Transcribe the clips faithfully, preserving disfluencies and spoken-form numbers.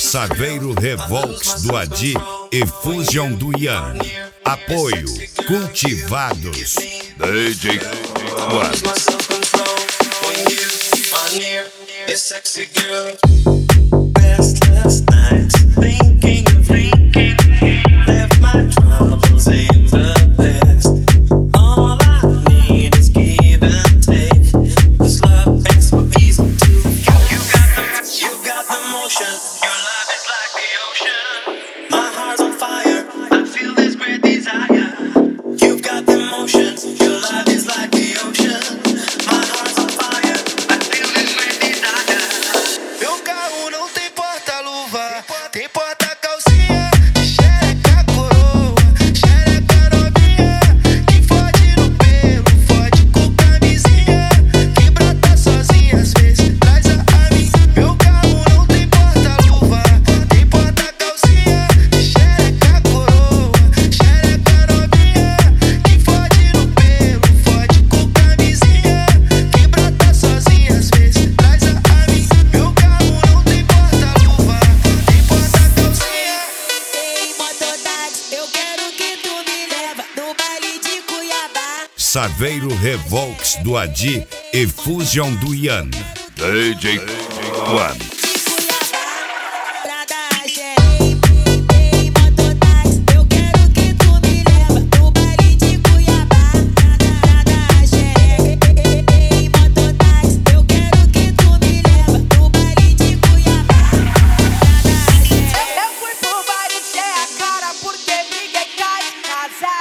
Saveiro Revolks do Adi e Fusion do Ian. Apoio Cultivados. D J One. Restless nights, thinking and thinking, left my troubles in the past. All I need is give and take, 'cause love ain't so easy to get. You got the, you got the motion, your love is like the ocean. My heart's on fire, I feel this great desire. You've got the motion, your love is like the ocean. My heart's on fire, I feel this great desire. Meu carro não tem porta-luva, tem porta-calcinha, xereca coroa, xereca novinha, que fode no pelo, fode com camisinha, que brota sozinha às vezes, traz a mim. Meu carro não tem porta-luva, tem porta-calcinha, xereca coroa, xereca novinha, que fode no pelo, fode com camisinha, que brota sozinha às vezes, traz a mim. Meu carro não tem porta-luva, tem porta-calcinha. Ei, mototáxi, eu quero que tu me leva no baile de Cuiabá. Saveiro Revolks do Adi e Fusion do Ian. D J One. Cuiabá, pra dar axé. Ei, mototáxi, eu quero que tu me leva no baile de Cuiabá. Pra dar axé. Ei, mototáxi, eu quero que tu me leva no baile de Cuiabá. Pra dar axé. Eu fui pro baile, encher a cara porque briguei cá em casa.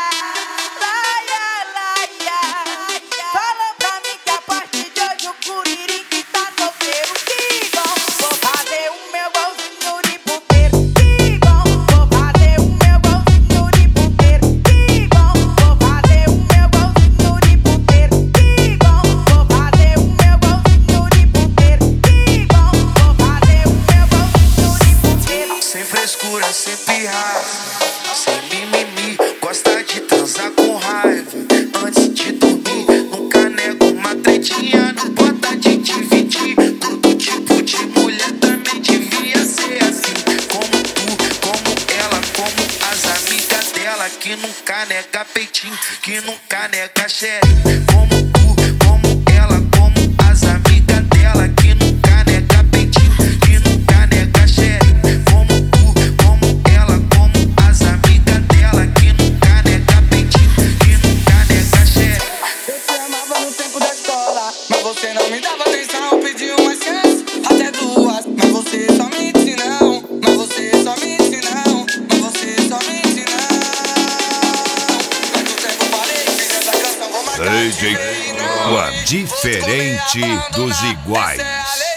Laia, laia, falam pra mim que a partir de hoje o Curirique tá solteiro. Que bom, vou fazer o meu golzinho de puteiro. Que bom, vou fazer o meu golzinho de puteiro. Que bom, vou fazer o meu golzinho de puteiro. Que bom, vou fazer o meu golzinho de puteiro. Que bom, vou fazer o meu golzinho de puteiro. Sem frescura, sem pirraça, sem mimimi, gosta de transar com raiva. Antes de dormir, nunca nego uma tretinha, não bota de dividir. Todo tipo de mulher também devia ser assim. Como tu, como ela, como as amigas dela, que nunca nega peitinho, que nunca nega xereca. Como tu, como ela, como as amigas dela, que nunca nega peitinho, que nunca nega xereca. Como tu, como ela, como as amigas dela, que nunca nega peitinho, que nunca nega xereca. Eu te amava no tempo da escola, mas você não me dava atenção. Pedi uma chance, até duas, mas você só me disse não. Mas você só me disse não. Mas você só me disse não. Mas do tempo parei, fiz essa canção, vou marcar D de J vez, não. One. Diferente dos iguais.